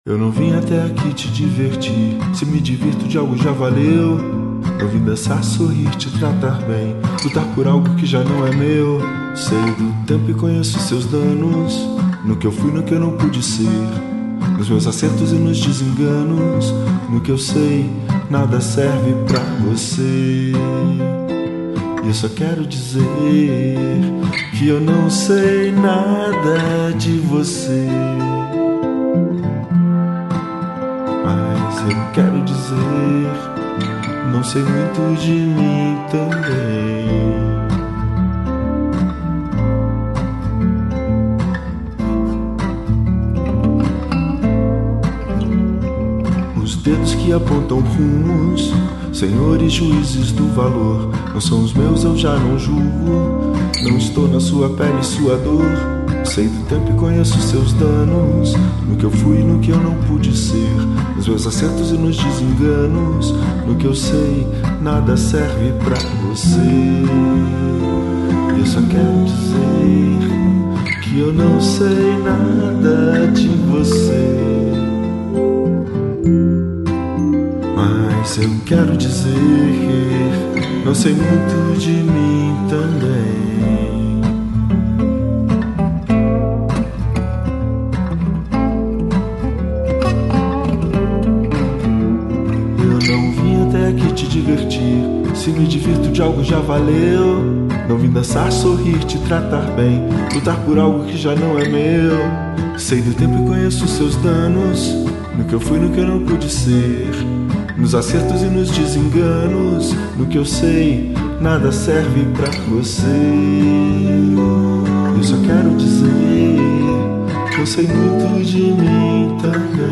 Eu não vim até aqui te divertir. Se me divirto de algo já valeu. Eu vim dançar, sorrir, te tratar bem, lutar por algo que já não é meu. Sei do tempo e conheço seus danos, no que eu fui, no que eu não pude ser, nos meus acertos e nos desenganos. No que eu sei, nada serve pra você. E eu só quero dizer que eu não sei nada de você, mas eu quero dizer, não sei muito de mim também. Os dedos que apontam rumos, senhores juízes do valor, não são os meus, eu já não julgo. Não estou na sua pele, sua dor. Sei do tempo e conheço seus danos, no que eu fui e no que eu não pude ser, nos meus acertos e nos desenganos. No que eu sei, nada serve pra você. Eu só quero dizer que eu não sei nada de você, mas eu quero dizer, não sei muito de mim também. Aqui te divertir, se me divirto de algo já valeu. Não vim dançar, sorrir, te tratar bem, lutar por algo que já não é meu. Sei do tempo e conheço seus danos, no que eu fui, no que eu não pude ser, nos acertos e nos desenganos. No que eu sei, nada serve pra você. Eu só quero dizer que eu sei muito de mim também.